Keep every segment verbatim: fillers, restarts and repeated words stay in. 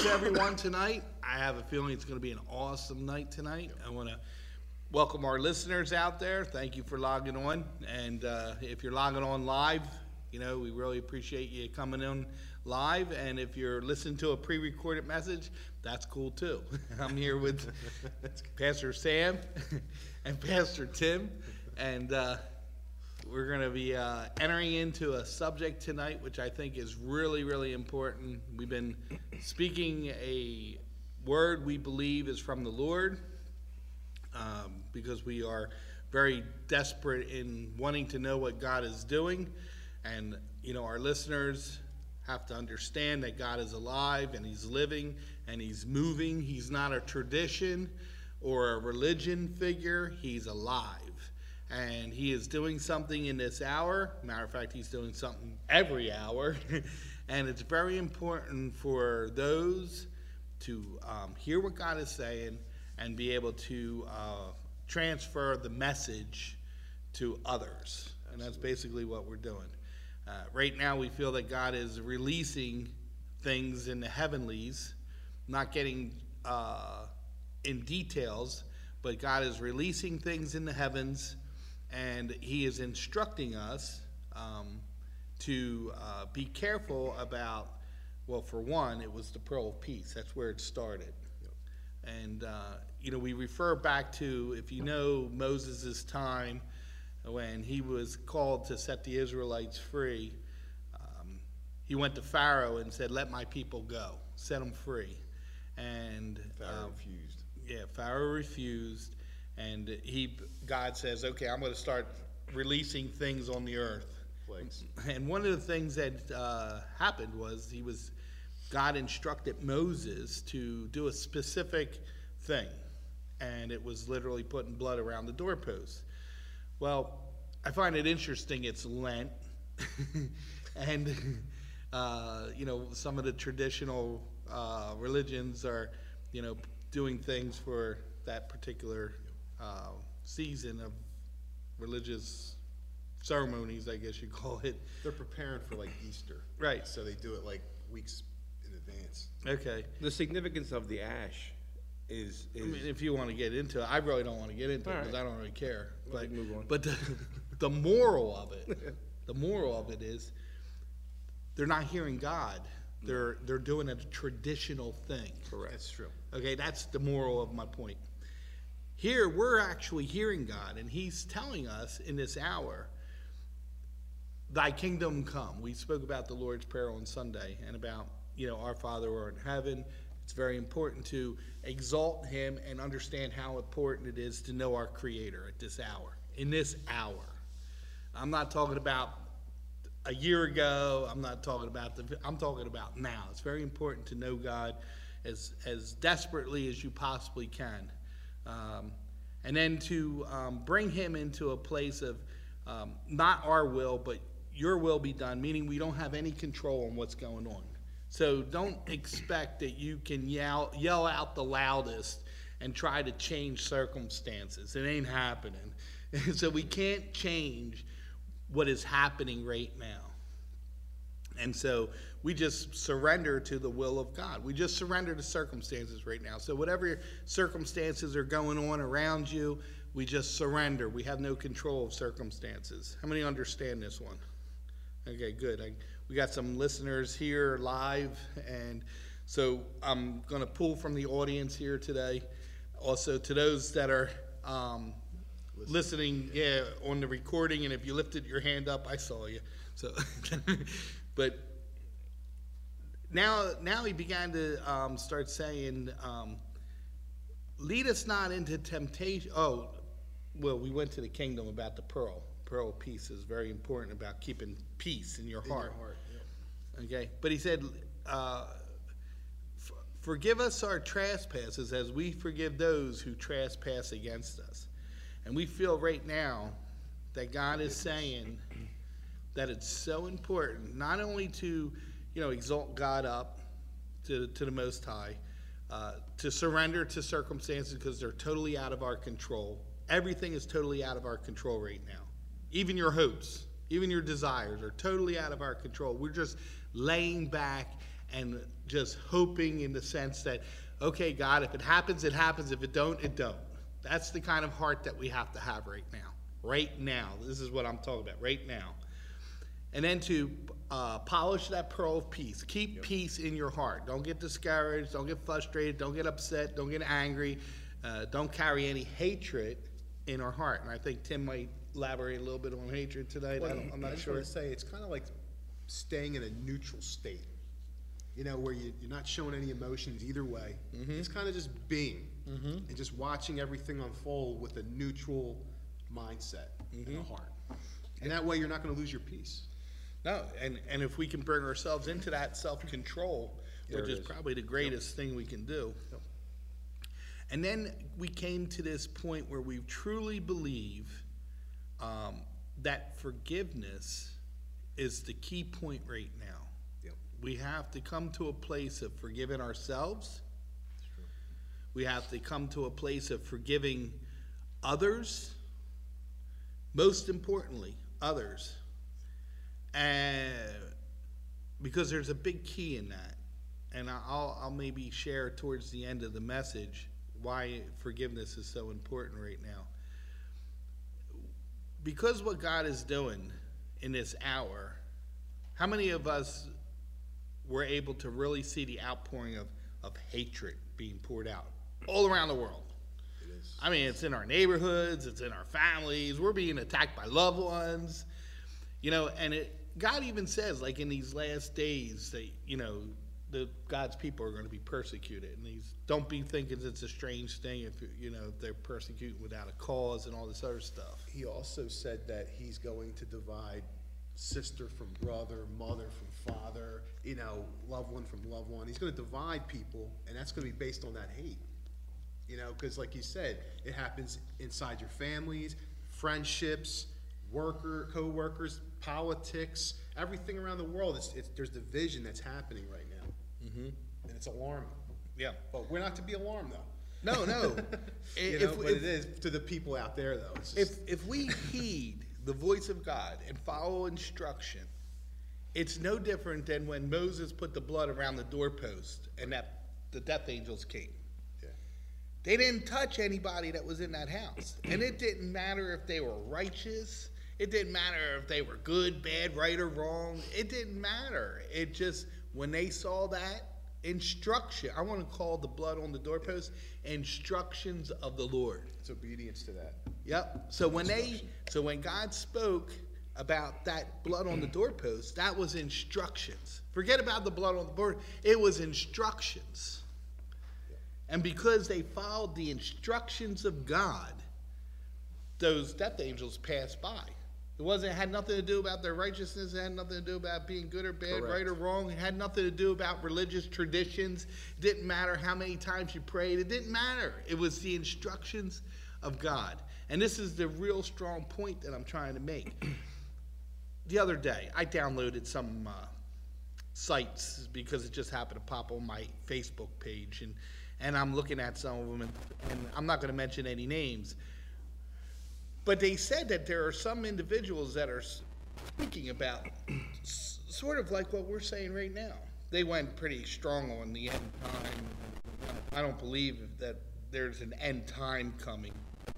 to everyone tonight. I have a feeling it's going to be an awesome night tonight. I want to welcome our listeners out there. Thank you for logging on. And uh, if you're logging on live, you know, we really appreciate you coming in live. And if you're listening to a pre-recorded message, that's cool too. I'm here with Pastor Sam and Pastor Tim. And uh, we're going to be uh, entering into a subject tonight, which I think is really, really important. We've been speaking a word we believe is from the Lord, um, because we are very desperate in wanting to know what God is doing. And, you know, our listeners have to understand that God is alive and he's living and he's moving. He's not a tradition or a religion figure. He's alive. And he is doing something in this hour. Matter of fact, he's doing something every hour. And it's very important for those to um, hear what God is saying and be able to uh, transfer the message to others. Absolutely. And that's basically what we're doing. Uh, right now, we feel that God is releasing things in the heavenlies, not getting uh, in details, but God is releasing things in the heavens. And he is instructing us um, to uh, be careful about, well, for one, it was the pearl of peace. That's where it started. Yep. And, uh, you know, we refer back to, if you know Moses' time when he was called to set the Israelites free, um, he went to Pharaoh and said, let my people go, set them free. And Pharaoh uh, refused. Yeah, Pharaoh refused. And he, God says, okay, I'm going to start releasing things on the earth. Plagues. And one of the things that uh, happened was he was, God instructed Moses to do a specific thing. And it was literally putting blood around the doorpost. Well, I find it interesting. It's Lent. and, uh, you know, some of the traditional uh, religions are, you know, doing things for that particular Uh, season of religious ceremonies, I guess you call it. They're preparing for like Easter. Right. So they do it like weeks in advance. Okay. The significance of the ash is, is I mean, if you want to get into it, I really don't want to get into it All because right. I don't really care. Well, But, move on. but the, the moral of it, the moral of it is they're not hearing God. They're, they're doing a traditional thing. correct. That's true. Okay, that's the moral of my point. Here, we're actually hearing God, and he's telling us in this hour, thy kingdom come. We spoke about the Lord's Prayer on Sunday and about, you know, our Father who art in heaven. It's very important to exalt him and understand how important it is to know our Creator at this hour, in this hour. I'm not talking about a year ago. I'm not talking about the, I'm talking about now. It's very important to know God as, as desperately as you possibly can. Um, and then to um, bring him into a place of um, not our will, but your will be done, meaning we don't have any control on what's going on. So don't expect that you can yell, yell out the loudest and try to change circumstances. It ain't happening. So we can't change what is happening right now. And so we just surrender to the will of God. We just surrender to circumstances right now. So whatever circumstances are going on around you, we just surrender. We have no control of circumstances. How many understand this one? Okay, good. I, we got some listeners here live, and so I'm going to pull from the audience here today. Also, to those that are um, listening, yeah, on the recording, and if you lifted your hand up, I saw you. So, but now, now he began to um, start saying, um, "Lead us not into temptation." Oh, well, we went to the kingdom about the pearl. Pearl of peace is very important about keeping peace in your In heart. your heart, yeah. Okay, but he said, uh, f- "Forgive us our trespasses, as we forgive those who trespass against us." And we feel right now that God is saying that it's so important not only to, you know, exalt God up to, to the Most High, uh, to surrender to circumstances because they're totally out of our control. Everything is totally out of our control right now. Even your hopes, even your desires are totally out of our control. We're just laying back and just hoping in the sense that, okay, God, if it happens, it happens. If it don't, it don't. That's the kind of heart that we have to have right now. Right now. This is what I'm talking about, right now. And then to uh, polish that pearl of peace. Keep yep. peace in your heart. Don't get discouraged. Don't get frustrated. Don't get upset. Don't get angry. Uh, don't carry any hatred in our heart. And I think Tim might elaborate a little bit on hatred tonight. Well, I don't, I'm not I just sure. want to say it's kind of like staying in a neutral state, you know, where you, you're not showing any emotions either way. Mm-hmm. It's kind of just being mm-hmm. and just watching everything unfold with a neutral mindset mm-hmm. and a heart. And that way you're not going to lose your peace. No, and, and if we can bring ourselves into that self-control, There which it is, is. probably the greatest thing we can do. Yep. And then we came to this point where we truly believe um, that forgiveness is the key point right now. Yep. We have to come to a place of forgiving ourselves. We have to come to a place of forgiving others. Most importantly, others. And because there's a big key in that. And I'll, I'll maybe share towards the end of the message why forgiveness is so important right now. Because what God is doing in this hour, how many of us were able to really see the outpouring of, of hatred being poured out all around the world? It is. I mean, it's in our neighborhoods, it's in our families, we're being attacked by loved ones, you know, and it, God even says, like in these last days, that, you know, the God's people are going to be persecuted. And these, don't be thinking it's a strange thing if, you know, they're persecuted without a cause and all this other stuff. He also said that he's going to divide sister from brother, mother from father, you know, loved one from loved one. He's going to divide people, and that's going to be based on that hate. You know, because like you said, it happens inside your families, friendships, worker, co-workers, politics, everything around the world. It's, it's, there's division that's happening right now. Mm-hmm. And it's alarming. Yeah. But we're not to be alarmed, though. No, no. you if, know, but if, it is to the people out there, though. It's just, if, if we heed the voice of God and follow instruction, it's no different than when Moses put the blood around the doorpost and that the death angels came. yeah. They didn't touch anybody that was in that house. And it didn't matter if they were righteous. It didn't matter if they were good, bad, right, or wrong. It didn't matter. It just, when they saw that instruction, I want to call the blood on the doorpost instructions of the Lord. It's obedience to that. Yep. So when they, so when God spoke about that blood on the doorpost, that was instructions. Forget about the blood on the board. It was instructions. And because they followed the instructions of God, those death angels passed by. It wasn't, it had nothing to do about their righteousness. It had nothing to do about being good or bad, Correct. right or wrong. It had nothing to do about religious traditions. It didn't matter how many times you prayed. It didn't matter. It was the instructions of God. And this is the real strong point that I'm trying to make. The other day, I downloaded some uh, sites because it just happened to pop on my Facebook page. And, and I'm looking at some of them, and, and I'm not going to mention any names. But they said that there are some individuals that are speaking about s- sort of like what we're saying right now. They went pretty strong on the end time. I don't believe that there's an end time coming.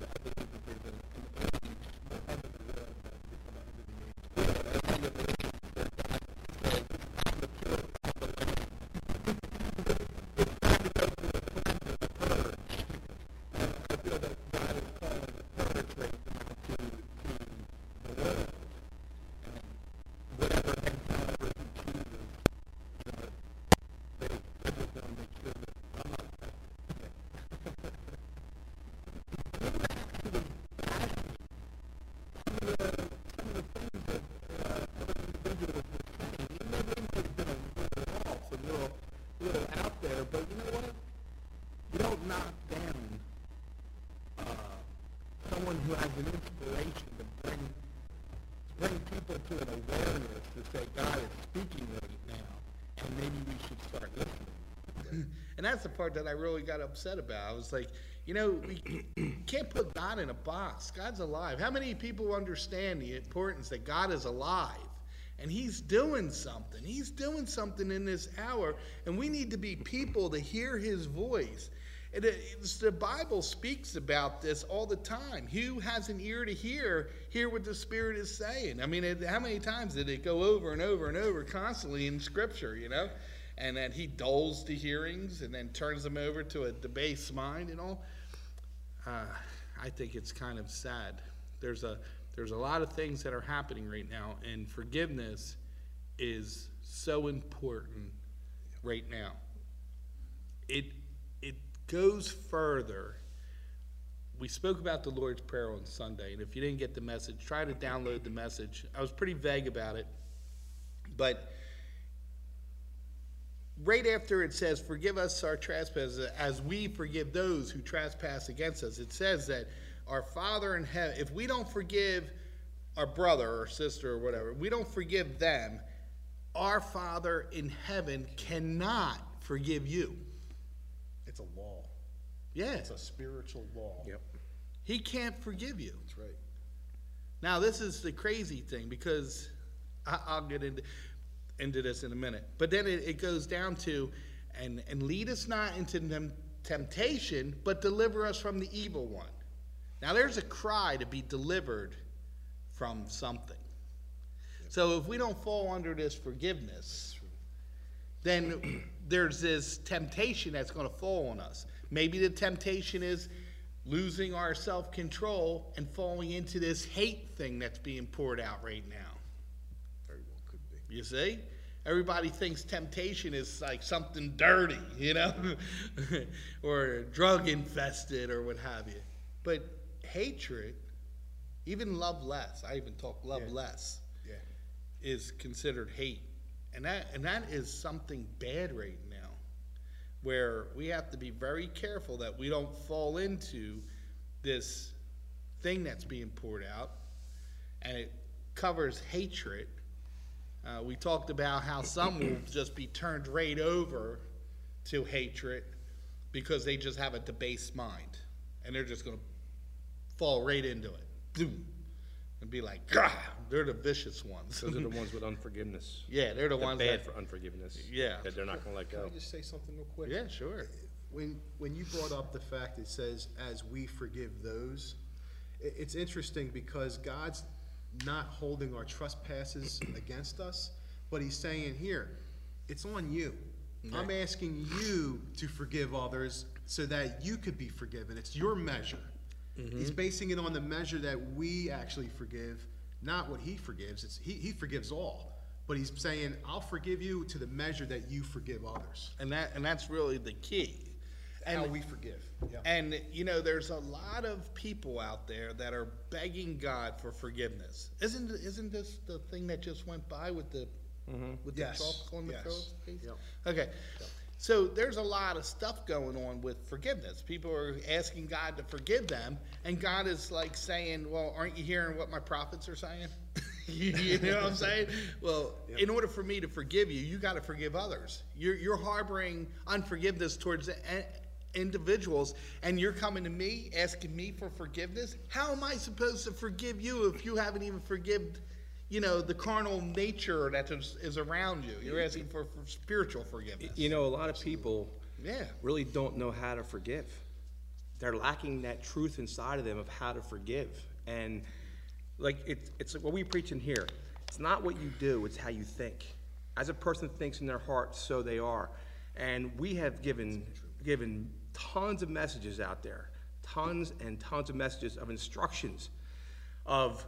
Someone who has an inspiration to bring, bring people to an awareness to say God is speaking right now, and maybe we should start listening. And that's the part that I really got upset about. I was like, you know, we can't put God in a box. God's alive. How many people understand the importance that God is alive And he's doing something. He's doing something in this hour, and we need to be people to hear his voice. And it, it's, the Bible speaks about this all the time. Who has an ear to hear, hear what the Spirit is saying. I mean, it, how many times did it go over and over and over constantly in Scripture, you know? And then he dulls the hearings and then turns them over to a debased mind and all. Uh, I think it's kind of sad. There's a there's a lot of things that are happening right now, and forgiveness is so important right now. It it goes further. We spoke about the Lord's Prayer on Sunday, and if you didn't get the message, try to download the message. I was pretty vague about it, but right after it says, forgive us our trespasses as we forgive those who trespass against us, it says that our Father in heaven, if we don't forgive our brother or sister or whatever, we don't forgive them, our Father in heaven cannot forgive you. It's a law. Yeah. It's a spiritual law. Yep. He can't forgive you. That's right. Now, this is the crazy thing, because I, I'll get into, into this in a minute. But then it, it goes down to, and, and lead us not into tem- temptation, but deliver us from the evil one. Now, there's a cry to be delivered from something. So if we don't fall under this forgiveness, then there's this temptation that's going to fall on us. Maybe the temptation is losing our self-control and falling into this hate thing that's being poured out right now. Very well could be. You see? Everybody thinks temptation is like something dirty, you know, or drug infested or what have you. But hatred, even love less, I even talk love Yeah. less, Yeah. is considered hate. And that, and that is something bad right now, where we have to be very careful that we don't fall into this thing that's being poured out, and it covers hatred. Uh, we talked about how some will just be turned right over to hatred because they just have a debased mind, and they're just going to fall right into it. Boom. And be like, Gah! They're the vicious ones. Those are the ones with unforgiveness. Yeah, they're the They're ones bad that, for unforgiveness. Yeah. That they're not going to let Can go. I just say something real quick? yeah, sure. When, when you brought up the fact it says, as we forgive those, i- it's interesting because God's not holding our trespasses against us, but he's saying here, it's on you. I'm asking you to forgive others so that you could be forgiven. It's your measure. He's basing it on the measure that we actually forgive, not what he forgives. It's, he, he forgives all. But he's saying, I'll forgive you to the measure that you forgive others. And that and that's really the key. And How we forgive. Yeah. And, you know, there's a lot of people out there that are begging God for forgiveness. Isn't isn't this the thing that just went by with the with Yes, the chalk on the yes. crow's face? Yep. Okay. So there's a lot of stuff going on with forgiveness. People are asking God to forgive them, and God is like saying, well, aren't you hearing what my prophets are saying? You know what I'm saying? Well, Yep. in order for me to forgive you, you got to forgive others. You're, you're harboring unforgiveness towards the, individuals, and you're coming to me asking me for forgiveness. How am I supposed to forgive you if you haven't even forgiven, you know, the carnal nature that is, is around you? You're asking for, for spiritual forgiveness. You know, a lot of people Yeah. really don't know how to forgive. They're lacking that truth inside of them of how to forgive. And like it's it's like what we preach in here. It's not what you do, it's how you think. As a person thinks in their heart, so they are. And we have given given tons of messages out there, tons and tons of messages of instructions of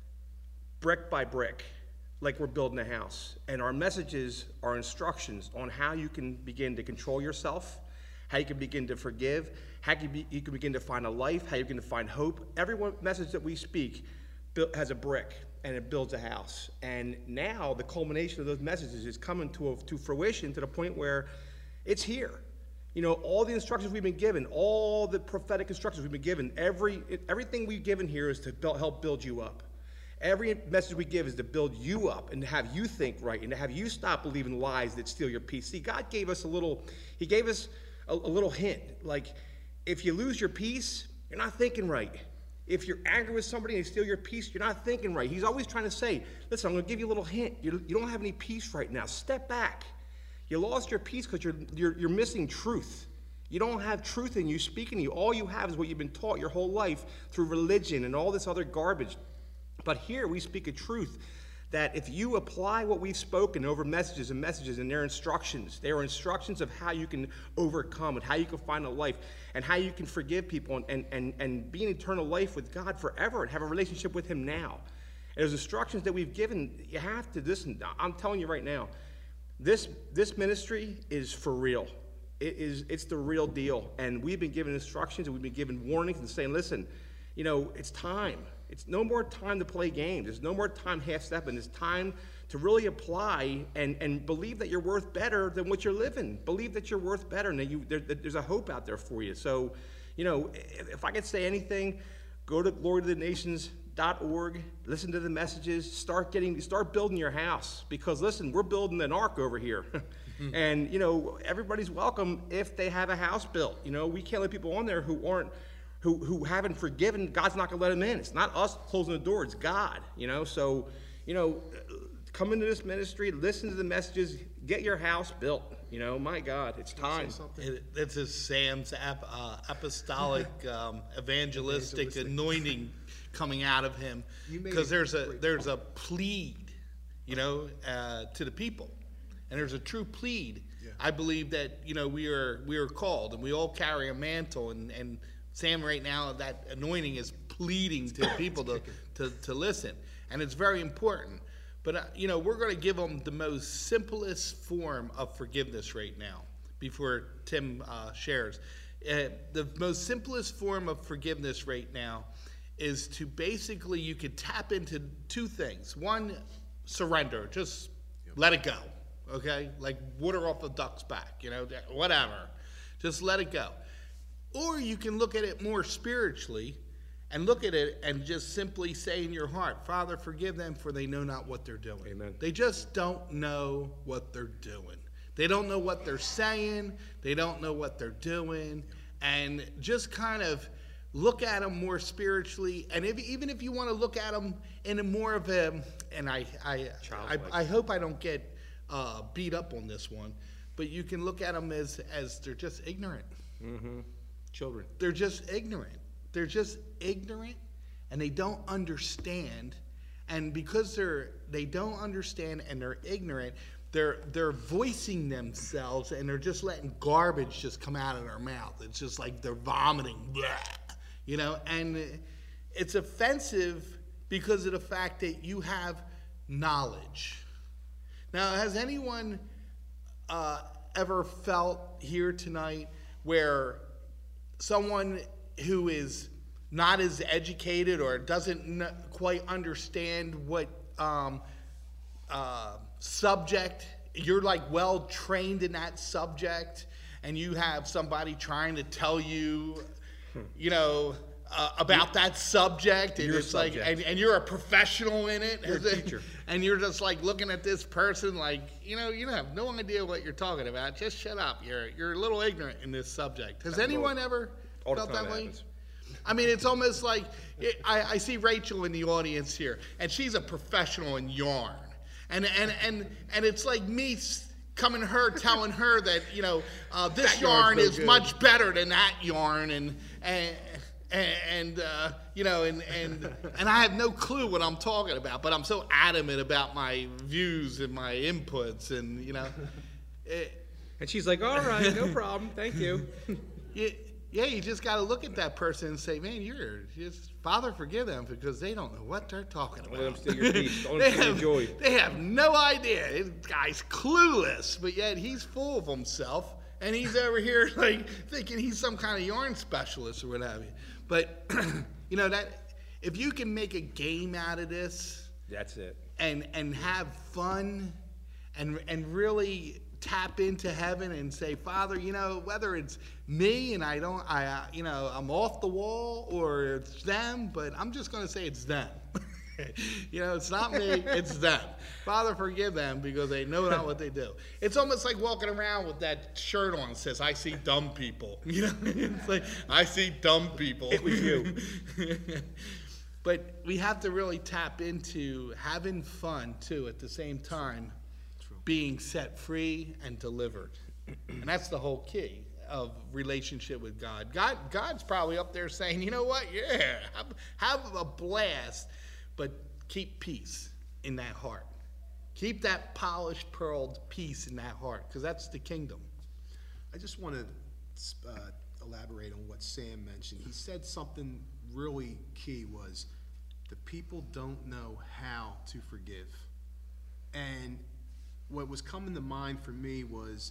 brick by brick, like we're building a house. And our messages are instructions on how you can begin to control yourself, how you can begin to forgive, how you can, be, you can begin to find a life, how you can find hope. Every one message that we speak built, has a brick, and it builds a house. And now the culmination of those messages is coming to, a, to fruition to the point where it's here. You know, all the instructions we've been given, all the prophetic instructions we've been given, every everything we've given here is to build, help build you up. Every message we give is to build you up and to have you think right and to have you stop believing lies that steal your peace. See, God gave us a little, he gave us a, a little hint. Like, if you lose your peace, you're not thinking right. If you're angry with somebody and they steal your peace, you're not thinking right. He's always trying to say, listen, I'm going to give you a little hint. You, you don't have any peace right now. Step back. You lost your peace because you're, you're, you're missing truth. You don't have truth in you speaking to you. All you have is what you've been taught your whole life through religion and all this other garbage. But here we speak a truth that if you apply what we've spoken over messages and messages and their instructions, they are instructions of how you can overcome and how you can find a life and how you can forgive people and, and, and, and be in eternal life with God forever and have a relationship with him now. And those instructions that we've given, you have to listen. I'm telling you right now, this, this ministry is for real. It is, it's the real deal. And we've been given instructions and we've been given warnings and saying, listen, you know, it's time. It's no more time to play games. There's no more time half-stepping. It's time to really apply and, and believe that you're worth better than what you're living. Believe that you're worth better and that you, there, there's a hope out there for you. So, you know, if, if I could say anything, go to glory to the nations dot org, listen to the messages, start getting, start building your house. Because listen, we're building an ark over here. And, you know, everybody's welcome if they have a house built. You know, we can't let people on there who aren't, who, who haven't forgiven. God's not going to let them in. It's not us closing the door. It's God, you know. So, you know, come into this ministry, listen to the messages, get your house built. You know, my God, it's time. It, this is Sam's ap, uh, apostolic, um, evangelistic, Evangelistic. anointing coming out of him. You made Because a there's a great there's a plead, you know, uh, to the people, and there's a true plead. Yeah. I believe that, you know, we are we are called, and we all carry a mantle, and, and Sam right now, that anointing is pleading to people to, to, to listen, and it's very important. But, uh, you know, we're going to give them the most simplest form of forgiveness right now before Tim uh, shares. Uh, the most simplest form of forgiveness right now is to basically, you could tap into two things. One, surrender. Just let it go, okay? Like water off a duck's back, you know, whatever. Just let it go. Or you can look at it more spiritually and look at it and just simply say in your heart, Father, forgive them, for they know not what they're doing. Amen. They just don't know what they're doing. They don't know what they're saying. They don't know what they're doing. And just kind of look at them more spiritually. And if, even if you want to look at them in a more of a, and I, I, I, Childlike. I hope I don't get uh, beat up on this one, but you can look at them as, as they're just ignorant. Mm-hmm. Children. They're just ignorant. They're just ignorant, and they don't understand. And because they're they don't understand and they're ignorant, they're they're voicing themselves, and they're just letting garbage just come out of their mouth. It's just like they're vomiting, blah, you know. And it's offensive because of the fact that you have knowledge. Now, has anyone uh, ever felt here tonight where someone who is not as educated or doesn't n- quite understand what um, uh, subject, you're like well trained in that subject, and you have somebody trying to tell you, you know, uh, about that subject, and Your it's like, subject. and, and you're a professional in it, You're a teacher. and you're just like looking at this person like, you know, you have no idea what you're talking about. Just shut up. You're you're a little ignorant in this subject. Has anyone ever All the felt time that it way? happens. I mean, it's almost like it, I, I see Rachel in the audience here, and she's a professional in yarn, and and and and it's like me s- coming to her, telling her that, you know, uh, this That yarn's yarn no is good. much better than that yarn, and and and uh, you know, and and and I have no clue what I'm talking about, but I'm so adamant about my views and my inputs, and you know, it, And she's like, all right, no problem. Thank you. you, yeah, you just got to look at that person and say, man, you're just, Father, forgive them because they don't know what they're talking about. Don't let them steal your peace. Don't they, let them have, steal your joy. they have no idea. This guy's clueless, but yet he's full of himself, and he's over here like thinking he's some kind of yarn specialist or what have you. But, you know, that if you can make a game out of this That's it. and and have fun and and really tap into heaven and say, Father, you know, whether it's me and I don't, I, uh, you know, I'm off the wall, or it's them, but I'm just going to say it's them. You know, it's not me, it's them. Father, forgive them because they know not what they do. It's almost like walking around with that shirt on that says, I see dumb people. You know, it's like, I see dumb people. It was you. But we have to really tap into having fun, too, at the same time, being set free and delivered. And that's the whole key of relationship with God. God, God's probably up there saying, you know what, yeah, have, have a blast, but keep peace in that heart. Keep that polished, pearled peace in that heart, because that's the kingdom. I just want to uh, elaborate on what Sam mentioned. He said something really key was the people don't know how to forgive. And what was coming to mind for me was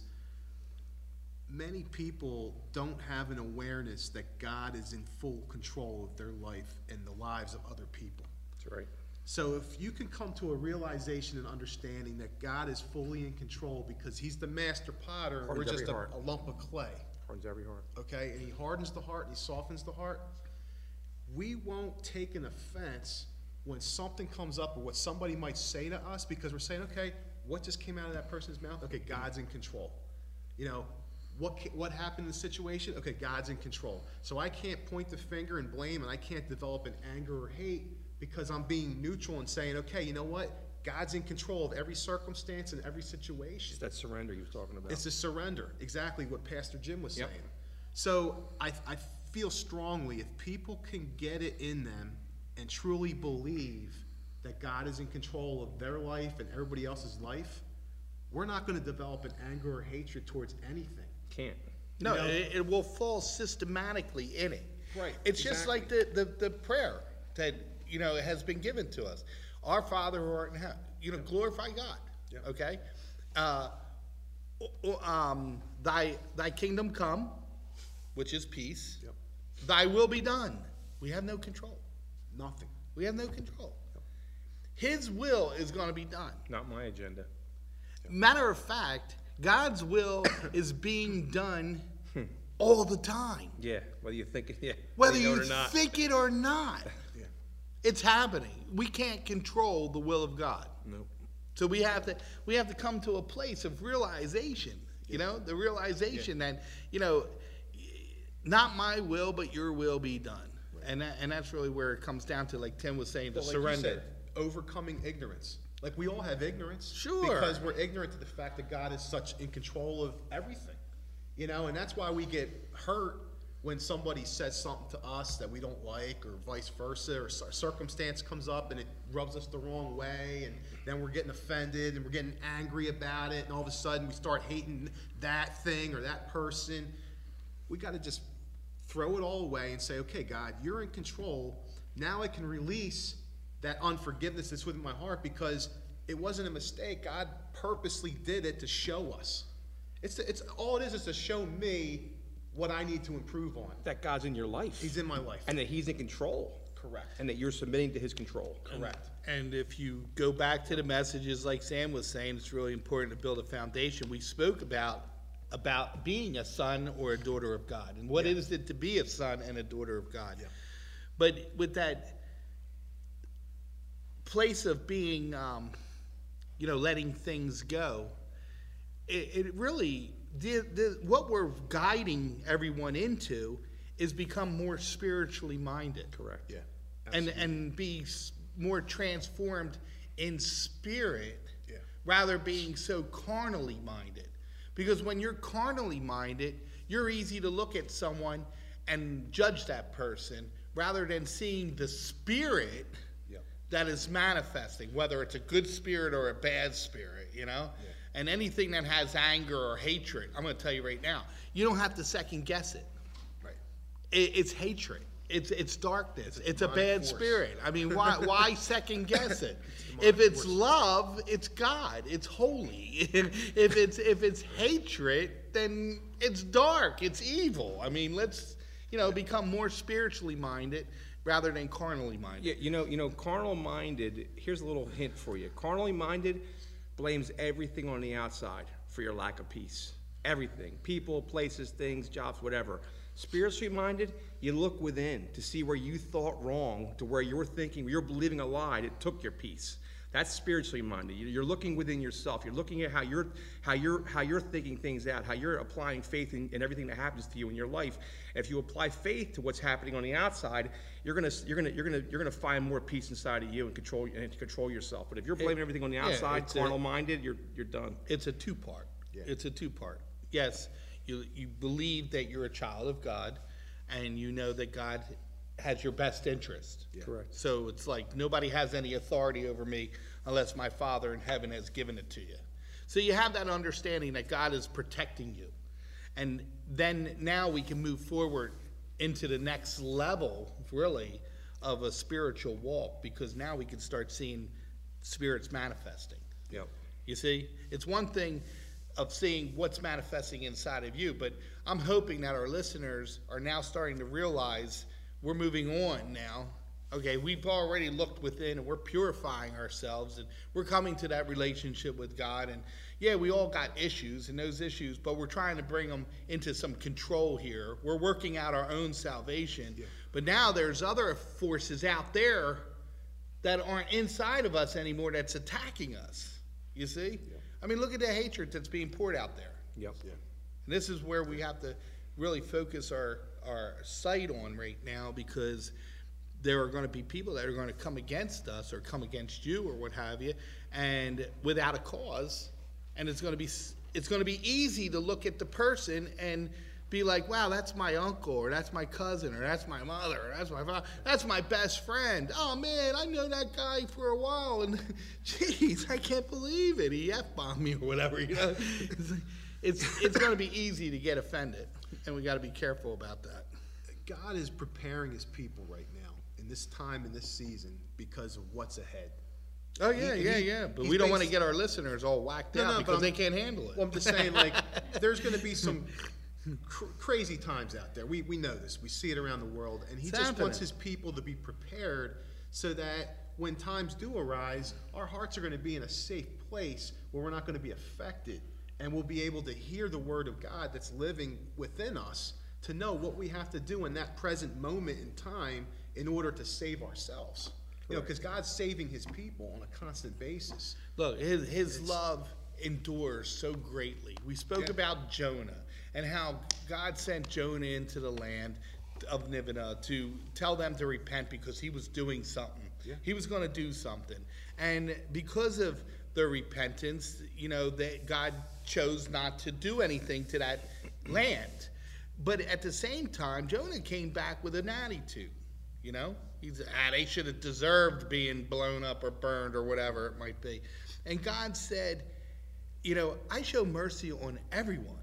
many people don't have an awareness that God is in full control of their life and the lives of other people. That's right. So if you can come to a realization and understanding that God is fully in control because he's the master potter and we're Hardens just every a, heart. a lump of clay, Hardens every heart. okay, and he hardens the heart and he softens the heart, we won't take an offense when something comes up or what somebody might say to us because we're saying, okay, what just came out of that person's mouth? Okay, God's in control. You know, what ca- what happened in the situation? Okay, God's in control. So I can't point the finger and blame and I can't develop an anger or hate because I'm being neutral and saying, okay, you know what? God's in control of every circumstance and every situation. It's that surrender he was talking about. It's a surrender, exactly what Pastor Jim was Yep. saying. So I, I feel strongly if people can get it in them and truly believe that God is in control of their life and everybody else's life, we're not going to develop an anger or hatred towards anything. Can't. No, You know- it, it will fall systematically in it. Right, It's just like the, exactly. the, the prayer that, you know, has been given to us. Our Father who art in heaven, you know, glorify God, Yep. okay? Uh, o- o- um, thy, thy kingdom come, which is peace. Yep. Thy will be done. We have no control. Nothing. We have no control. His will is going to be done. Not my agenda. Matter of fact, God's will is being done all the time. Yeah, whether you think it, yeah, Whether know you it or not. think it or not, Yeah. it's happening. We can't control the will of God. Nope. So we have to we have to come to a place of realization, you know, the realization that, you know, not my will, but your will be done. And that, and that's really where it comes down to, like Tim was saying, the Well, like you surrender. said, overcoming ignorance. Like we all have ignorance. Sure. Because we're ignorant to the fact that God is such in control of everything. You know, and that's why we get hurt when somebody says something to us that we don't like, or vice versa, or a circumstance comes up and it rubs us the wrong way, and then we're getting offended and we're getting angry about it, and all of a sudden we start hating that thing or that person. We got to just throw it all away and say, okay, God, you're in control. Now I can release that unforgiveness that's within my heart because it wasn't a mistake. God purposely did it to show us. It's, it's all it is is to show me what I need to improve on. That God's in your life. He's in my life. And that he's in control. Correct. And that you're submitting to his control. Correct. And if you go back to the messages, like Sam was saying, it's really important to build a foundation. We spoke about about being a son or a daughter of God, and what Yeah. is it to be a son and a daughter of God. Yeah. But with that place of being, um, you know, letting things go, it, it really did. The, what we're guiding everyone into is become more spiritually minded. Correct. Yeah. and and be s- more transformed in spirit, Yeah. rather being so carnally minded. Because when you're carnally minded, you're easy to look at someone and judge that person rather than seeing the spirit Yeah. that is manifesting, whether it's a good spirit or a bad spirit, you know? Yeah. And anything that has anger or hatred, I'm going to tell you right now, you don't have to second guess it. Right. It, it's hatred. It's it's darkness. It's a demonic bad force. spirit. I mean, why why second guess it? demonic If it's force. love, it's God. It's holy. if it's if it's hatred, then it's dark. It's evil. I mean, let's you know become more spiritually minded rather than carnally minded. Yeah, you know, you know, carnal minded, here's a little hint for you. Carnally minded blames everything on the outside for your lack of peace. Everything. People, places, things, jobs, whatever. Spiritually minded, you look within to see where you thought wrong, to where you were thinking, you're believing a lie that took your peace. That's spiritually minded. You're looking within yourself. You're looking at how you're how you're how you're thinking things out, how you're applying faith in, in everything that happens to you in your life. If you apply faith to what's happening on the outside, you're gonna you're gonna you're gonna you're gonna find more peace inside of you and control and control yourself. But if you're blaming everything on the yeah, outside, it's a- carnal minded, you're you're done. It's a two-part. Yeah. It's a two-part. Yes, you, you believe that you're a child of God, and you know that God has your best interest. Yeah. Correct. So it's like nobody has any authority over me unless my Father in heaven has given it to you. So you have that understanding that God is protecting you. And then now we can move forward into the next level, really, of a spiritual walk, because now we can start seeing spirits manifesting. Yep. You see, it's one thing of seeing what's manifesting inside of you, but I'm hoping that our listeners are now starting to realize we're moving on now. Okay, we've already looked within and we're purifying ourselves and we're coming to that relationship with God. And yeah, we all got issues and those issues, but we're trying to bring them into some control here. We're working out our own salvation. Yeah. But now there's other forces out there that aren't inside of us anymore that's attacking us. You see? Yeah. I mean, look at the hatred that's being poured out there. Yep. Yeah. And this is where we have to really focus our, our sight on right now, because there are going to be people that are going to come against us or come against you or what have you, and without a cause. And it's going to be it's going to be easy to look at the person and be like, wow, that's my uncle, or that's my cousin, or that's my mother, or that's my father, that's my best friend. Oh man, I know that guy for a while, and geez, I can't believe it. He F-bombed me or whatever, you know. It's it's, it's going to be easy to get offended, and we got to be careful about that. God is preparing his people right now in this time, in this season, because of what's ahead. Oh yeah, He- yeah, he- yeah. But he's we don't want to based- get our listeners all whacked No, out no, but because I'm- they can't handle it. Well, I'm just saying, like, there's going to be some cr- crazy times out there. We we know this. We see it around the world, and he It's just happening. wants his people to be prepared so that when times do arise, our hearts are going to be in a safe place where we're not going to be affected, and we'll be able to hear the word of God that's living within us to know what we have to do in that present moment in time in order to save ourselves. You know, because God's saving his people on a constant basis. Look, his his love endures so greatly. We spoke Yeah. about Jonah and how God sent Jonah into the land of Nineveh to tell them to repent because he was doing something. Yeah. He was going to do something. And because of their repentance, you know, that God chose not to do anything to that land. But at the same time, Jonah came back with an attitude, you know? He's, ah, they should have deserved being blown up or burned or whatever it might be. And God said, you know, I show mercy on everyone.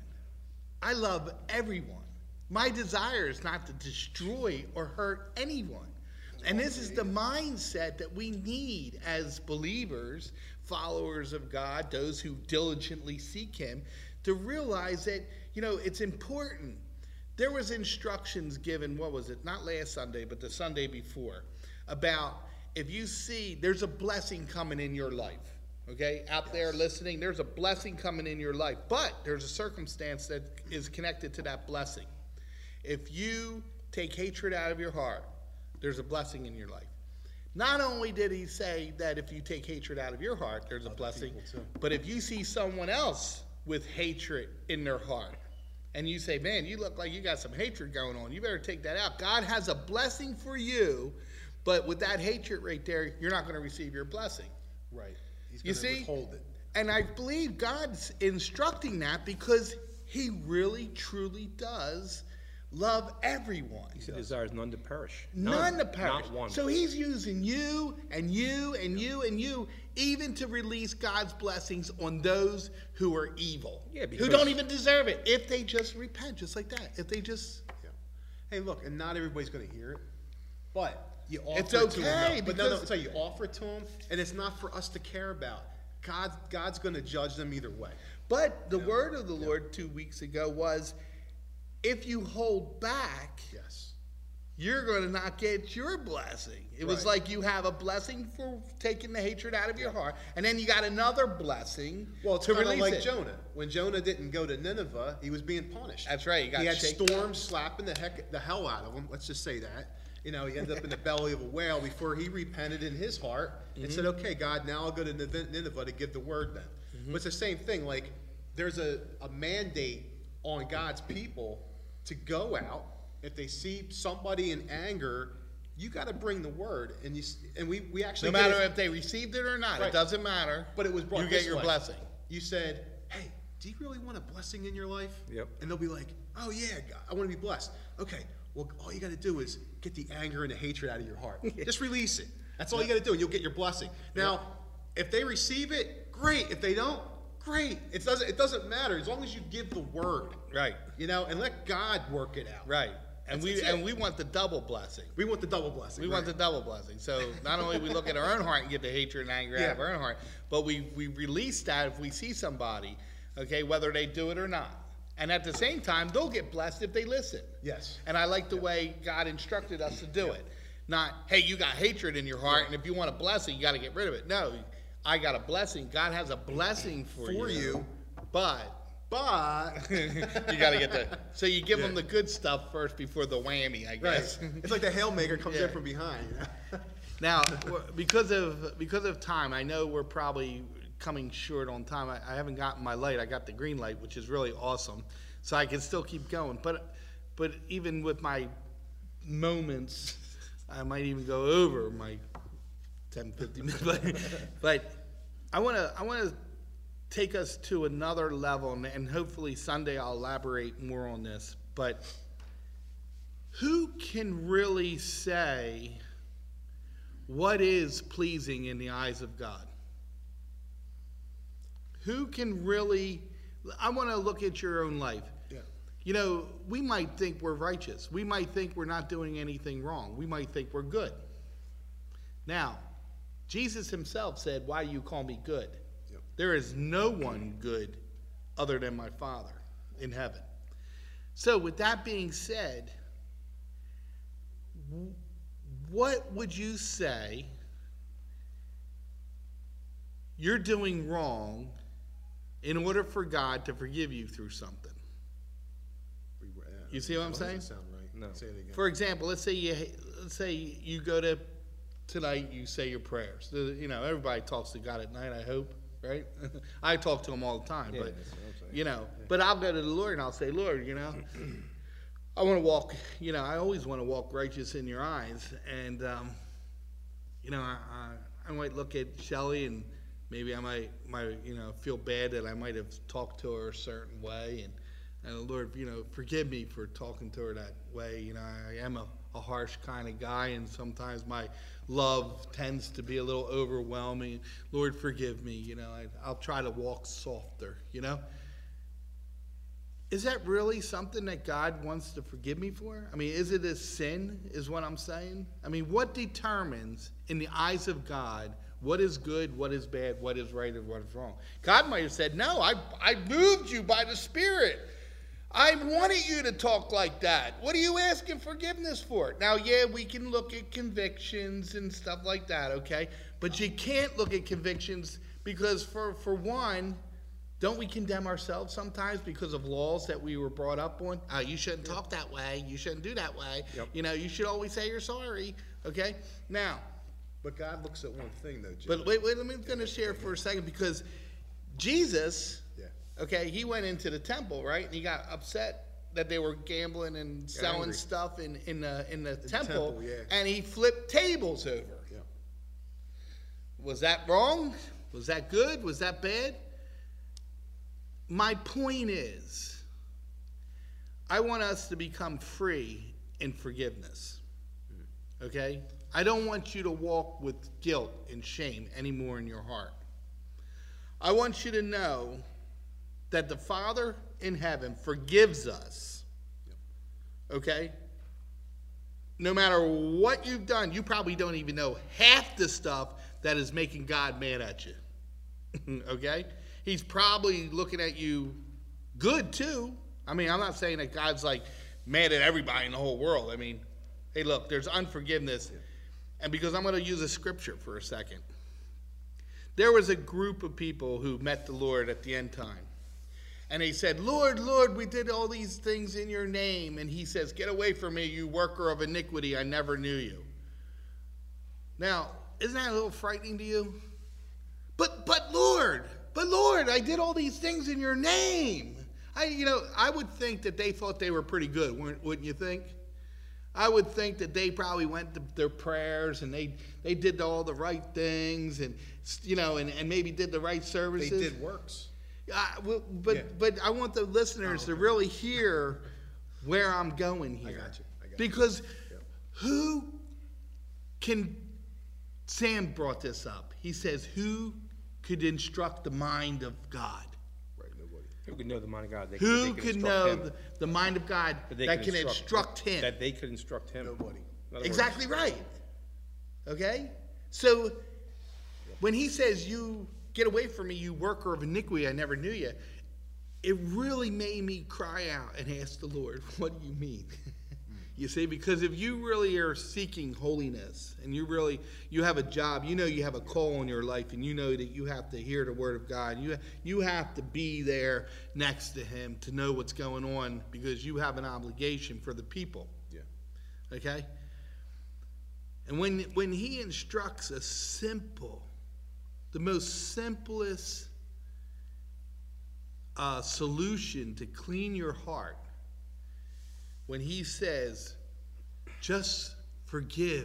I love everyone. My desire is not to destroy or hurt anyone. And this is the mindset that we need as believers, followers of God, those who diligently seek him, to realize that, you know, it's important. There was instructions given, what was it, not last Sunday, but the Sunday before, about if you see, there's a blessing coming in your life, okay? Out yes. there listening, there's a blessing coming in your life, but there's a circumstance that is connected to that blessing. If you take hatred out of your heart, there's a blessing in your life. Not only did he say that if you take hatred out of your heart, there's a Other blessing, people too. but if you see someone else with hatred in their heart, and you say, man, you look like you got some hatred going on, you better take that out. God has a blessing for you, but with that hatred right there, you're not going to receive your blessing. Right. He's You going to see? withhold it. And I believe God's instructing that because he really, truly does love everyone. He desires none to perish. None to perish. Not one. So he's using you and you and you and you even to release God's blessings on those who are evil. Yeah, who because- don't even deserve it. If they just repent, just like that. If they just... Yeah. Hey, look, and not everybody's going to hear it, but you offer It's it to them. okay, though. But no, no, because- so you offer it to them, and it's not for us to care about. God, God's going to judge them either way. But the word of the Lord two weeks ago was, if you hold back, Yes. you're going to not get your blessing. It was Right. like you have a blessing for taking the hatred out of your heart, and then you got another blessing Well, it's to kind of release like it. Jonah. When Jonah didn't go to Nineveh, he was being punished. That's right. You got he had shaken storms slapping the heck, the hell out of him. Let's just say that. You know, he ended up in the belly of a whale before he repented in his heart and Mm-hmm. said, "Okay, God, now I'll go to Nineveh Nineveh to give the word." Then, Mm-hmm. but it's the same thing. Like there's a, a mandate on God's people to go out. If they see somebody in anger, you got to bring the word. And you s- and we we actually No did matter it- if they received it or not, Right. it doesn't matter. But it was brought You this get your way. blessing. You said, "Hey, do you really want a blessing in your life?" Yep. And they'll be like, "Oh yeah, God, I want to be blessed." Okay, well, all you got to do is get the anger and the hatred out of your heart. Just release it. That's all you got to do, and you'll get your blessing. Now, if they receive it, great. If they don't, great. It doesn't. It doesn't matter as long as you give the word. Right. You know, and let God work it out. Right. And That's- we that's it. and we want the double blessing. We want the double blessing. We want the right. double blessing. So not only we look at our own heart and get the hatred and anger out of Yeah. our own heart, but we, we release that if we see somebody, okay, whether they do it or not. And at the same time, they'll get blessed if they listen. Yes. And I like the way God instructed us to do it. Not, hey, you got hatred in your heart, and if you want a blessing, you got to get rid of it. No, I got a blessing. God has a blessing for, For you. But But you got to get the, so you give Yeah. them the good stuff first before the whammy, I right, guess. it's like the Hailmaker comes Yeah. in from behind. You know? Now, w- because of because of time, I know we're probably coming short on time. I, I haven't gotten my light. I got the green light, which is really awesome, so I can still keep going. But but even with my moments, I might even go over my ten, fifteen minutes. But, but I want to I want to take us to another level, and, and hopefully Sunday I'll elaborate more on this. But who can really say what is pleasing in the eyes of God? Who can really, I want to look at your own life. Yeah. You know, we might think we're righteous. We might think we're not doing anything wrong. We might think we're good. Now, Jesus himself said, "Why do you call me good?" Yep. There is no one good other than my Father in heaven. So with that being said, w- what would you say you're doing wrong in order for God to forgive you through something? You see what I'm That doesn't saying? Sound right. No. Say it again. For example, let's say you let's say you go to tonight, you say your prayers. The- You know, everybody talks to God at night, I hope, right? I talk to him all the time, Yeah, but that's what I'm saying. you know, but I'll go to the Lord and I'll say, "Lord, you know, I want to walk, you know, I always want to walk righteous in your eyes." And, um, you know, I, I, I might look at Shelley and maybe I might, might, you know, feel bad that I might have talked to her a certain way. And, and Lord, you know, forgive me for talking to her that way. You know, I am a, a harsh kind of guy, and sometimes my love tends to be a little overwhelming. Lord, forgive me. You know, I, I'll try to walk softer, you know. Is that really something that God wants to forgive me for? I mean, is it a sin, is what I'm saying? I mean, what determines in the eyes of God what is good, what is bad, what is right, and what is wrong? God might have said, "No, I, I moved you by the Spirit. I wanted you to talk like that. What are you asking forgiveness for?" Now, yeah, we can look at convictions and stuff like that, okay? But you can't look at convictions because, for, for one, don't we condemn ourselves sometimes because of laws that we were brought up on? Oh, you shouldn't talk that way. You shouldn't do that way. Yep. You know, you should always say you're sorry, okay? Now, But God looks at one thing, though, Jim. but wait, wait, let me finish here for a second, because Jesus, Yeah. okay, he went into the temple, right? And he got upset that they were gambling and selling angry. stuff in, in the in the temple, temple, yeah. and he flipped tables over. Yeah. Was that wrong? Was that good? Was that bad? My point is, I want us to become free in forgiveness. Okay? I don't want you to walk with guilt and shame anymore in your heart. I want you to know that the Father in heaven forgives us. Okay? No matter what you've done, you probably don't even know half the stuff that is making God mad at you. Okay? He's probably looking at you good too. I mean, I'm not saying that God's like mad at everybody in the whole world. I mean, Hey, look, there's unforgiveness. And because I'm going to use a scripture for a second. There was a group of people who met the Lord at the end time. And they said, Lord, Lord, we did all these things in your name. And he says, get away from me, you worker of iniquity. I never knew you. Now, isn't that a little frightening to you? But, but Lord, but Lord, I did all these things in your name. I, you know, I would think that they thought they were pretty good, wouldn't you think? I would think that they probably went to their prayers and they, they did all the right things and, you know, and, and maybe did the right services. They did works. Uh, well, but Yeah. but I want the listeners Oh, okay. to really hear where I'm going here. I got you. I got you. Because Yep. who can, Sam brought this up. He says, who could instruct the mind of God? Right, nobody. Who could know the mind of God? They Who they could instruct know him. the, the mind of God But they that can can instruct him? That they could instruct him. Nobody. In other words, Exactly right. Okay? So when he says, you get away from me, you worker of iniquity, I never knew you, it really made me cry out and ask the Lord, what do you mean? You see, because if you really are seeking holiness and you really, you have a job, you know you have a call in your life and you know that you have to hear the word of God. You, you have to be there next to him to know what's going on because you have an obligation for the people. Yeah. Okay? And when, when he instructs a simple, the most simplest uh, solution to clean your heart, when he says, just forgive.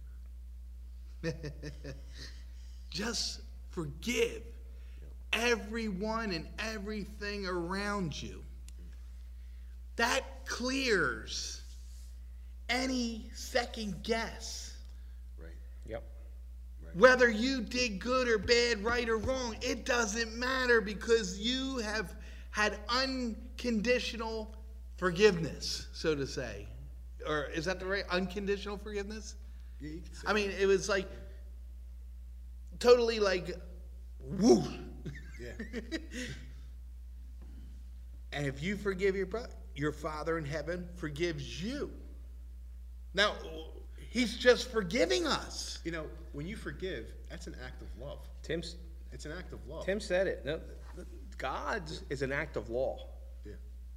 Just forgive everyone and everything around you. That clears any second guess. Right. Yep. Whether you did good or bad, right or wrong, it doesn't matter because you have had unconditional forgiveness, so to say. Or is that the right, unconditional forgiveness? Yeah, you can say I mean, it was like, totally like, woo. Yeah. And if you forgive your brother, your Father in heaven forgives you. Now, he's just forgiving us. You know, when you forgive, that's an act of love. Tim's, It's an act of love. Tim said it. No, God's is an act of law. Yeah.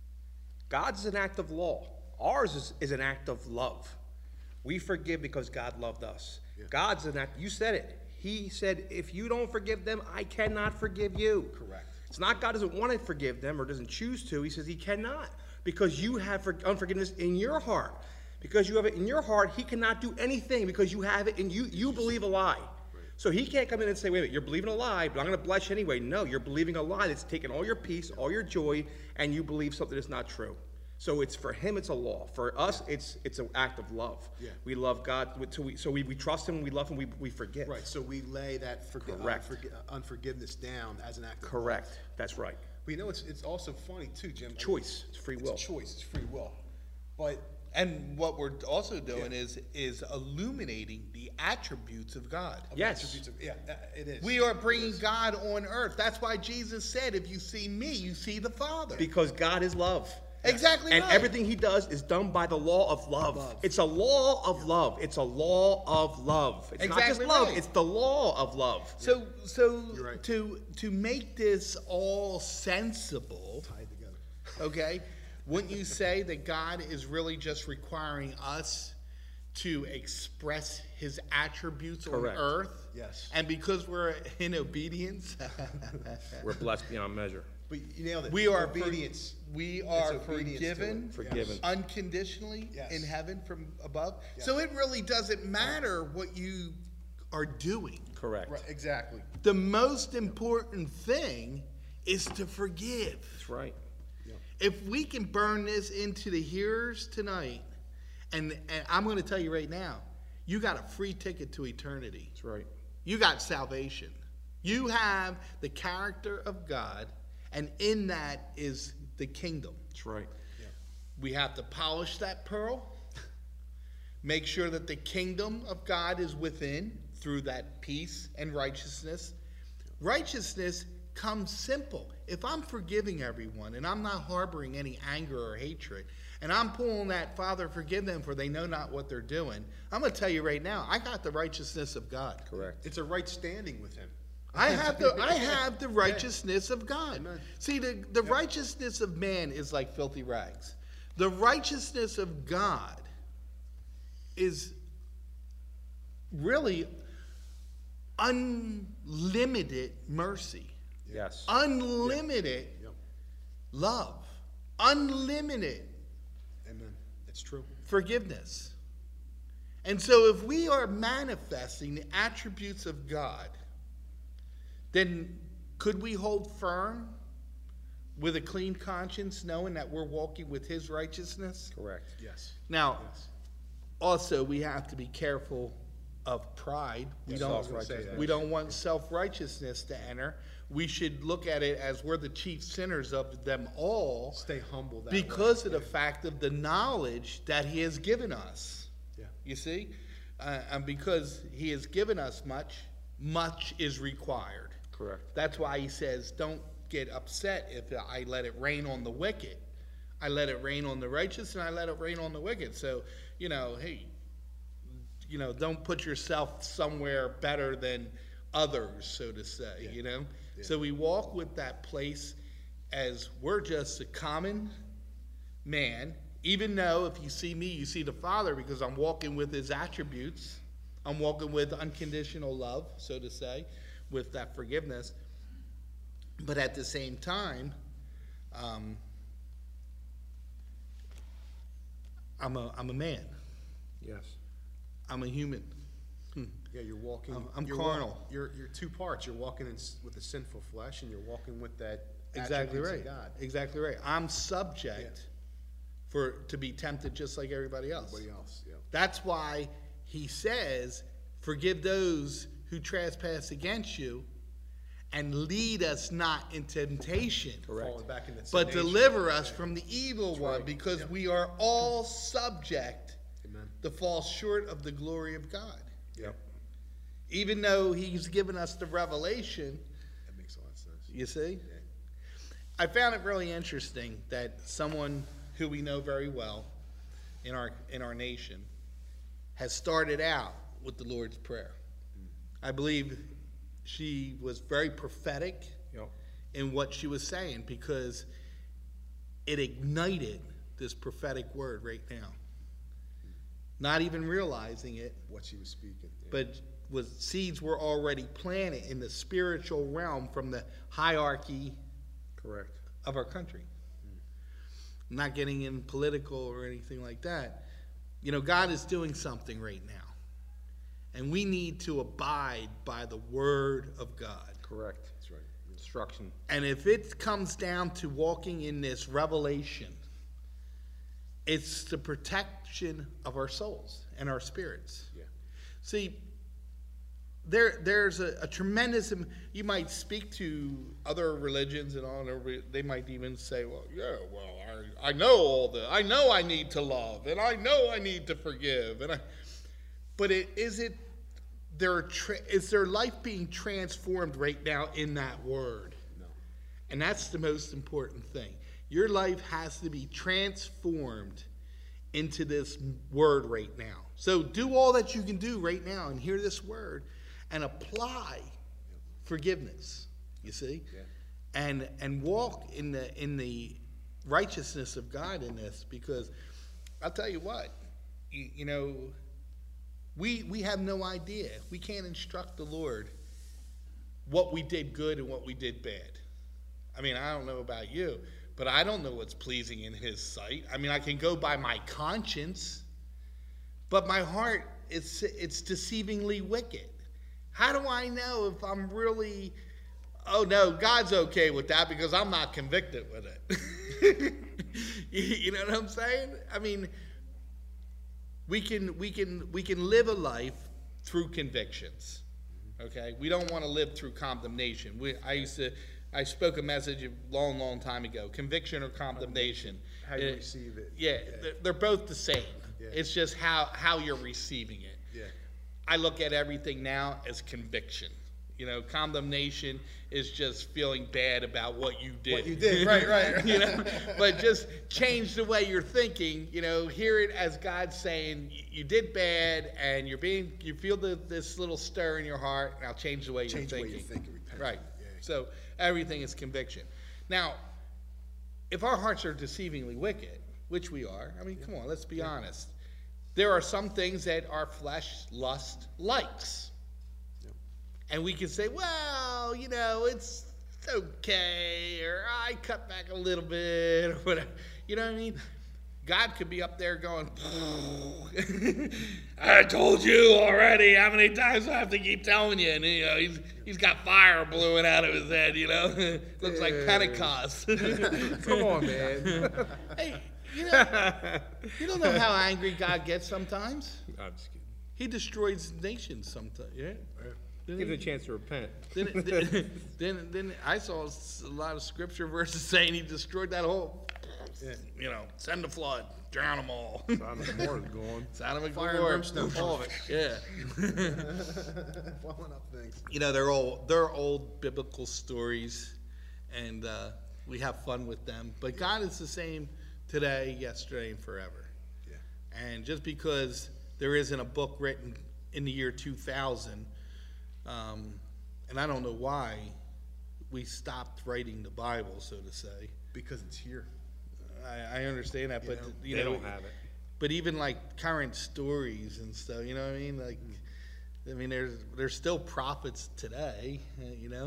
God's is an act of law. Ours is, is an act of love. We forgive because God loved us. Yeah. God's an act. You said it. He said, if you don't forgive them, I cannot forgive you. Correct. It's not God doesn't want to forgive them or doesn't choose to. He says he cannot because you have for- unforgiveness in your heart. Because you have it in your heart, he cannot do anything because you have it and you, you believe a lie. So he can't come in and say, wait a minute, you're believing a lie, but I'm going to bless you anyway. No, you're believing a lie that's taken all your peace, all your joy, and you believe something that's not true. So it's for him, it's a law. For us, it's it's an act of love. Yeah. We love God, so we, so we, we trust him, we love him, we, we forgive. Right. So we lay that forgi- Correct. unforgi- unforgiveness down as an act of Correct. love. That's right. But you know, it's it's also funny too, Jim. I mean, Choice. It's free will. It's a choice. It's free will. But And what we're also doing Yeah. is is illuminating the attributes of God. of Yes. attributes of- yeah, that- it is. We are It bringing is. God on earth. That's why Jesus said, if you see me, you see the Father. Because God is love. Exactly And right. everything he does is done by the law of love. Love. It's a law of love. It's a law of love. It's not Exactly just love, right. it's the law of love. So, so You're right. to to make this all sensible, Tied together. okay, wouldn't you say that God is really just requiring us to express His attributes Correct. on earth? Yes. And because we're in obedience, We're blessed beyond measure. But you nailed it. we are obedience. We are It's obedience to it. forgiven, Forgiven. unconditionally Yes. in heaven from above. Yes. So it really doesn't matter what you are doing. Correct. Right, exactly. The most important thing is to forgive. That's right. If we can burn this into the hearers tonight, and, and I'm going to tell you right now, you got a free ticket to eternity. That's right. You got salvation. You have the character of God, and in that is the kingdom. That's right. We have to polish that pearl, make sure that the kingdom of God is within through that peace and righteousness. Righteousness comes simple. If I'm forgiving everyone and I'm not harboring any anger or hatred, and I'm pulling that, Father, forgive them for they know not what they're doing, I'm going to tell you right now, I got the righteousness of God. Correct. It's a right standing with him. I have the I have the righteousness of God. Amen. See, the, the righteousness of man is like filthy rags. The righteousness of God is really unlimited mercy, Yes. unlimited Yep. love, unlimited Amen. It's true. forgiveness. And so if we are manifesting the attributes of God, then could we hold firm with a clean conscience, knowing that we're walking with his righteousness? Correct. Yes. Now, Yes. also we have to be careful of pride. We Yes, I was don't gonna say that. we don't want self-righteousness to enter. We should look at it as we're the chief sinners of them all, Stay humble that because way. of the fact of the knowledge that he has given us. Yeah. You see? Uh, and because he has given us much, much is required. Correct. That's why he says, don't get upset if I let it rain on the wicked. I let it rain on the righteous and I let it rain on the wicked. So, you know, hey, you know, don't put yourself somewhere better than others, so to say, Yeah. you know? Yeah. So we walk with that place as we're just a common man, even though if you see me, you see the Father, because I'm walking with his attributes. I'm walking with unconditional love, so to say, with that forgiveness. But at the same time, um, I'm a I'm a man. Yes. I'm a human. Yeah, you're walking. I'm- I'm you're carnal. Walk, you're you're two parts. You're walking in, s- with the sinful flesh, and you're walking with that Exactly attributes right. of God. Exactly right. I'm subject for to be tempted just like everybody else. Everybody else. Yeah. That's why he says, "Forgive those who trespass against you, and lead us not into temptation." Correct. Falling back into sin But nature. deliver us Yeah. from the evil one, right. because Yep. we are all subject Amen. to fall short of the glory of God. Yep. Even though he's given us the revelation, That makes a lot of sense. you see? Yeah. I found it really interesting that someone who we know very well in our in our nation has started out with the Lord's Prayer. I believe she was very prophetic Yep. in what she was saying, because it ignited this prophetic word right now. Not even realizing it, What she was speaking. Yeah. but was seeds were already planted in the spiritual realm from the hierarchy Correct. of our country. I'm not getting in political or anything like that. You know, God is doing something right now. And we need to abide by the word of God. Correct. That's right. Yeah. Instruction. And if it comes down to walking in this revelation, it's the protection of our souls and our spirits. Yeah. See, there there's a, a tremendous, you might speak to other religions and all, and everybody- they might even say, well, yeah, well, I, I know all the, I know I need to love, and I know I need to forgive, and I, but it, is it, their, tra- is their life being transformed right now in that word? No. And that's the most important thing. Your life has to be transformed into this word right now. So do all that you can do right now and hear this word and apply forgiveness, you see? Yeah. And and walk in the in the righteousness of God in this, because I'll tell you what, you, you know, we we have no idea. We can't instruct the Lord what we did good and what we did bad. I mean, I don't know about you, but I don't know what's pleasing in his sight. I mean, I can go by my conscience, but my heart is it's deceivingly wicked. How do I know if I'm really, oh no, God's okay with that because I'm not convicted with it. you, you know what I'm saying? I mean, we can we can we can live a life through convictions. Okay? We don't want to live through condemnation. We I used to I spoke a message a long, long time ago. Conviction or condemnation. How you Uh, receive it. Yeah, they're, they're both the same. Yeah. It's just how, how you're receiving it. Yeah. I look at everything now as conviction. You know, condemnation is just feeling bad about what you did. What you did, right, right. You know, but just change the way you're thinking. You know, hear it as God saying, you did bad, and you're being, you feel the, this little stir in your heart, and I'll change the way Change the you're way thinking. you're thinking, repent. Right. Yeah. So everything is conviction. Now, if our hearts are deceivingly wicked, which we are, I mean, come on, let's be honest. There are some things that our flesh lust likes. And we can say, well, you know, it's okay, or I cut back a little bit, or whatever. You know what I mean? God could be up there going, I told you already. How many times do I have to keep telling you? And, you know, he's, he's got fire blowing out of his head, you know? Looks like Pentecost. Come on, man. Hey, you know, you don't know how angry God gets sometimes. I'm just kidding. He destroys nations sometimes, yeah? Give him a chance to repent. Then, then, then, then I saw a lot of scripture verses saying he destroyed that whole, you know, send the flood, drown them all. Sodom and Gomorrah is gone. Sodom and Fire and Gomorrah, brimstone. all of it. Yeah. Blowing up things. You know, they're old, they're old biblical stories, and uh, we have fun with them. But God is the same today, yesterday, and forever. Yeah. And just because there isn't a book written in the year two thousand, um, and I don't know why we stopped writing the Bible, so to say. Because it's here. I, I understand that, You but know, you They know, don't have it. but even like current stories and stuff, you know what I mean? Like, I mean, there's there's still prophets today, uh, you know,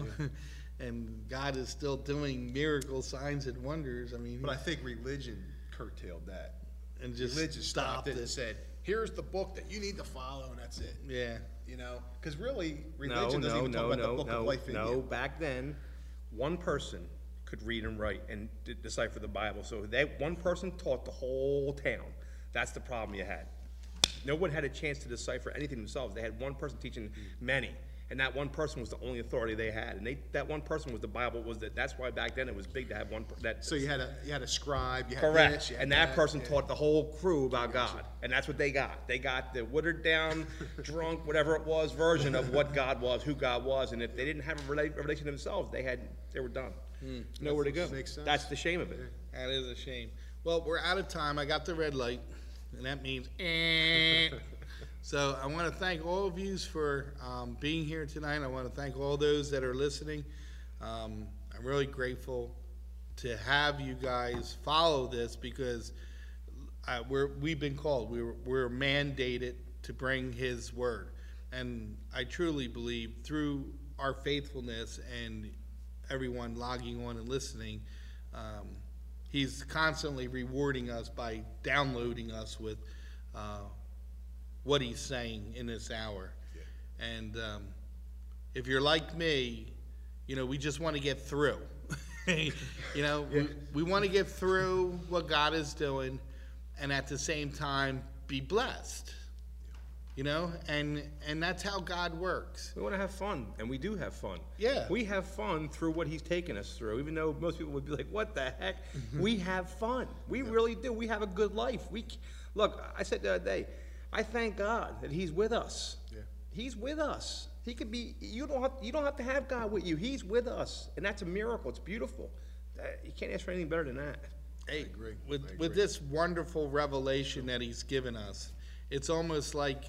and God is still doing miracles, signs, and wonders. I mean, But I think religion curtailed that. and just Religion stopped stopped it and it. said, here's the book that you need to follow, and that's it. Yeah, You know? Because really, No, religion doesn't no, even talk no, about no, the book no, of life in no. you. Back then, one person could read and write and de- decipher the Bible. So that one person taught the whole town. That's the problem you had. No one had a chance to decipher anything themselves. They had one person teaching many, and that one person was the only authority they had. And they, that one person was the Bible. Was that? That's why back then it was big to have one. per- That So you had a you had a scribe, you had correct. this, you had And that person yeah. taught the whole crew about God, and that's what they got. They got the watered down, drunk, whatever it was, version of what God was, who God was. And if they didn't have a rela- revelation themselves, they had they were done. Nowhere to go. Makes sense. That's the shame of it. that is a shame. Well, we're out of time. I got the red light, and that means eh. So I want to thank all of you for um, being here tonight. I want to thank all those that are listening. Um, I'm really grateful to have you guys follow this because uh, we're, we've been called. We're, we're mandated to bring His word. And I truly believe through our faithfulness and everyone logging on and listening, um, He's constantly rewarding us by downloading us with uh, what He's saying in this hour. Yeah. And um, if you're like me, you know, we just want to get through. You know, yeah. we, we want to get through what God is doing and at the same time be blessed. You know, and and that's how God works. We want to have fun, and we do have fun. Yeah. We have fun through what He's taken us through, even though most people would be like, what the heck? We have fun. We yeah. really do. We have a good life. We Look, I said the other day, I thank God that He's with us. Yeah. He's with us. He could be, you don't have, you don't have to have God with you. He's with us, and that's a miracle. It's beautiful. You can't ask for anything better than that. Hey, I agree. With, I agree. with this wonderful revelation that He's given us, it's almost like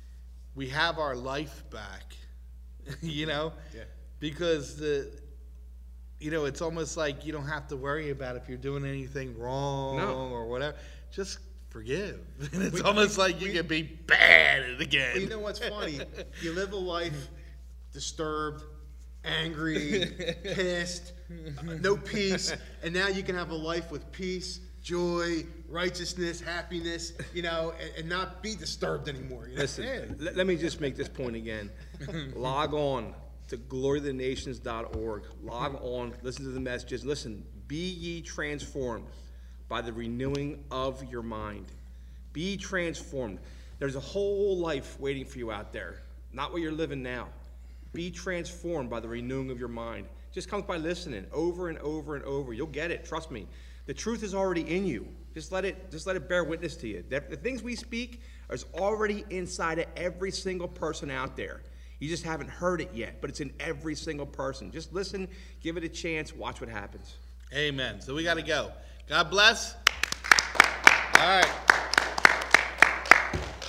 we have our life back, you know? Yeah. Because the, you know, it's almost like you don't have to worry about if you're doing anything wrong No. or whatever. Just forgive. And it's we, almost like you we, can be bad at it again. Well, you know what's funny? You live a life disturbed, angry, pissed, no peace, and now you can have a life with peace, joy, righteousness, happiness, you know, and, and not be disturbed anymore. You know? Listen, let, let me just make this point again. Log on to glory of the nations dot org. Log on, listen to the messages. Listen, be ye transformed by the renewing of your mind. Be transformed. There's a whole life waiting for you out there, not what you're living now. Be transformed by the renewing of your mind. Just comes by listening over and over and over. You'll get it. Trust me. The truth is already in you. Just let it, just let it bear witness to you. The, the things we speak is already inside of every single person out there. You just haven't heard it yet, but it's in every single person. Just listen, give it a chance, watch what happens. Amen. So we got to go. God bless. All right.